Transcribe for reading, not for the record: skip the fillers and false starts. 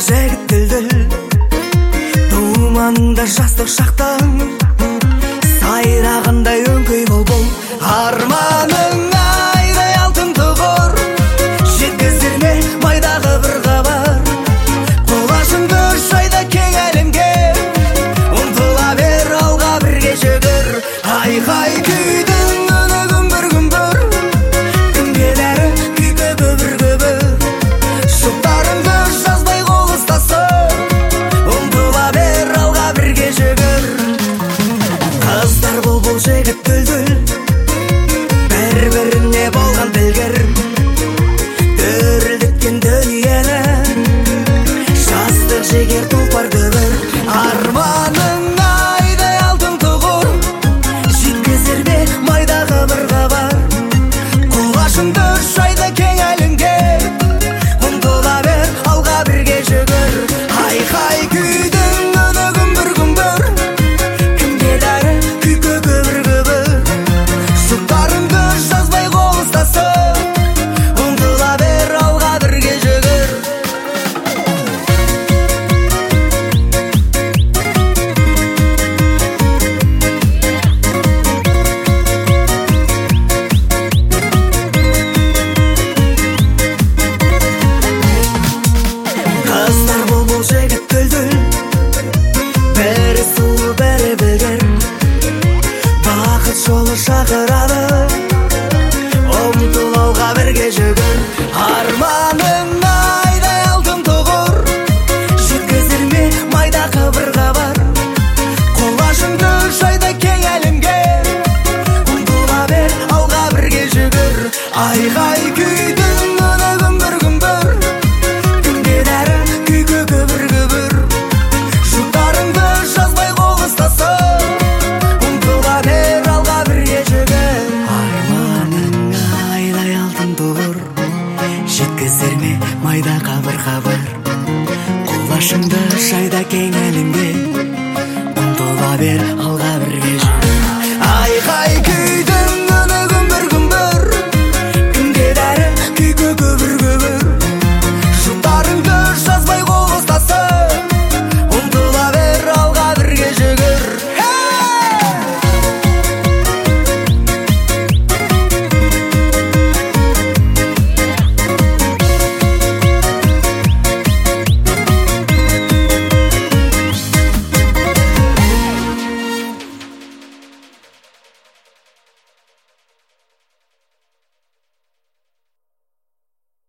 жігіт дүлдүл, думанында жастық шақтың, сайрағындай өңкей бұлбұл. Арманың айдай алтын тұғыр, жеткізер ме майдағы бір хабар? Құлашыңды шайда кең әлемге, ұмтыла бер алға бірге жүгір. Айқай күйдің үні күмбір-күмбір, кімгелері күйкі көбір-көбір. Жұптарыңды жазбай қол ұстасып, ұмтыла бер алға бірге жүгір. Қыздар бұлбұл, жігіт дүлдүл, бір-біріне болған білгір, дүрілдеткен дүниені жастық жігер тұлпар дүбір. Арманың айдай алтын тұғыр, жеткізер ме майдағы бір хабар? Құлашыңды шайда кең әлемге, ұмтыла бер алға бірге жүгір. Айқай күйдің үні күмбір-күмбір, кімгелері күйкі көбір-көбір. Жұптарыңды жазбай қол ұстасып, ұмтыла бер алға бірге жүгір. Қыздар бұлбұл, жігіт дүлдүл, бірі сұлу бірі білгір, бақыт жолы шақырады, ұмтыл алға бірге жүгір. Арманың айдай алтын тұғыр, жеткізер ме майдағы бір хабар? Құлашыңды шайда кең әлемге, ұмтыла бер алға бірге жүгір. Айқай күйдің үні күмбір-күмбір, кімгелері күйкі көбір-көбір. Жұптарыңды жазбай қол ұстасып, ұмтыла бер алға бірге жүгір. Арманың айдай алтын тұғыр, жеткізер ме майдағы бір хабар? Құлашыңды шайда кең әлемге, ұмтыла бер алға бірге жүгір. Айқай